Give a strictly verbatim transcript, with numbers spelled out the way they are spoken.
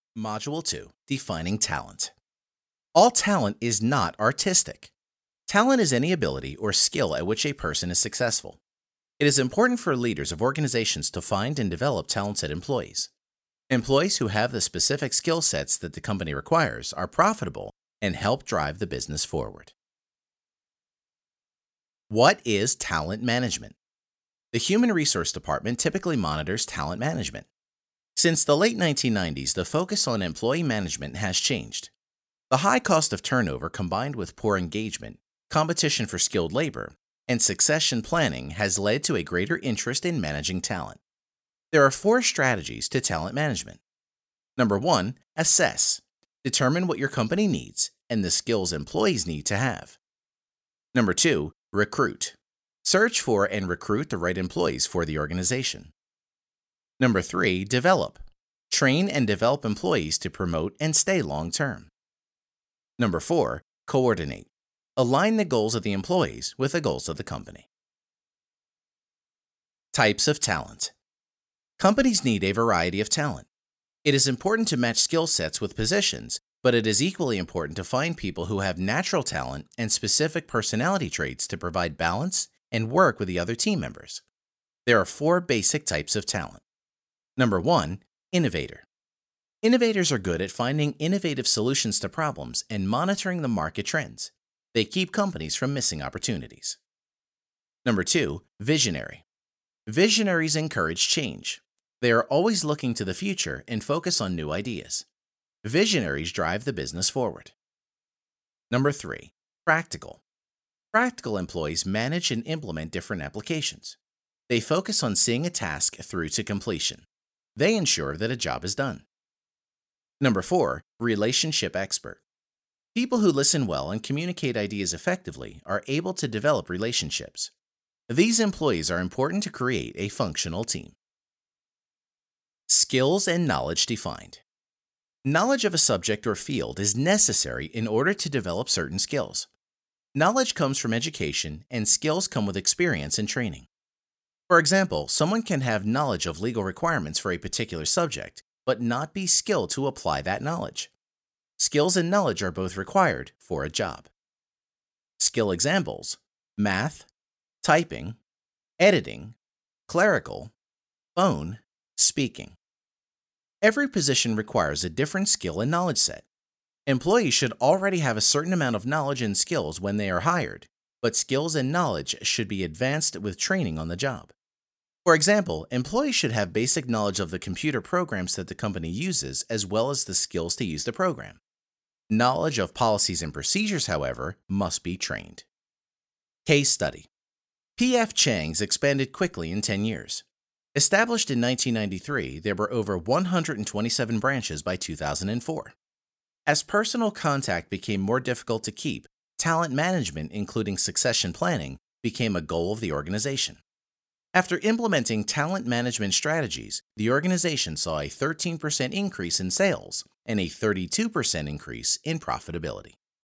Module two, Defining Talent. All talent is not artistic. Talent is any ability or skill at which a person is successful. It is important for leaders of organizations to find and develop talented employees. Employees who have the specific skill sets that the company requires are profitable and help drive the business forward. What is talent management? The Human Resource Department typically monitors talent management. Since the late nineteen nineties, the focus on employee management has changed. The high cost of turnover combined with poor engagement, competition for skilled labor, and succession planning has led to a greater interest in managing talent. There are four strategies to talent management. Number one, assess. Determine what your company needs and the skills employees need to have. Number two, recruit. Search for and recruit the right employees for the organization. Number three, develop. Train and develop employees to promote and stay long-term. Number four, coordinate. Align the goals of the employees with the goals of the company. Types of talent. Companies need a variety of talent. It is important to match skill sets with positions, but it is equally important to find people who have natural talent and specific personality traits to provide balance and work with the other team members. There are four basic types of talent. Number one, innovator. Innovators are good at finding innovative solutions to problems and monitoring the market trends. They keep companies from missing opportunities. Number two, visionary. Visionaries encourage change. They are always looking to the future and focus on new ideas. Visionaries drive the business forward. Number three, practical. Practical employees manage and implement different applications. They focus on seeing a task through to completion. They ensure that a job is done. Number four, relationship expert. People who listen well and communicate ideas effectively are able to develop relationships. These employees are important to create a functional team. Skills and knowledge defined. Knowledge of a subject or field is necessary in order to develop certain skills. Knowledge comes from education, and skills come with experience and training. For example, someone can have knowledge of legal requirements for a particular subject, but not be skilled to apply that knowledge. Skills and knowledge are both required for a job. Skill examples: math, typing, editing, clerical, phone, speaking. Every position requires a different skill and knowledge set. Employees should already have a certain amount of knowledge and skills when they are hired, but skills and knowledge should be advanced with training on the job. For example, employees should have basic knowledge of the computer programs that the company uses as well as the skills to use the program. Knowledge of policies and procedures, however, must be trained. Case study. P F Chang's expanded quickly in ten years. Established in nineteen ninety-three, there were over one hundred twenty-seven branches by two thousand four. As personal contact became more difficult to keep, talent management, including succession planning, became a goal of the organization. After implementing talent management strategies, the organization saw a thirteen percent increase in sales and a thirty-two percent increase in profitability.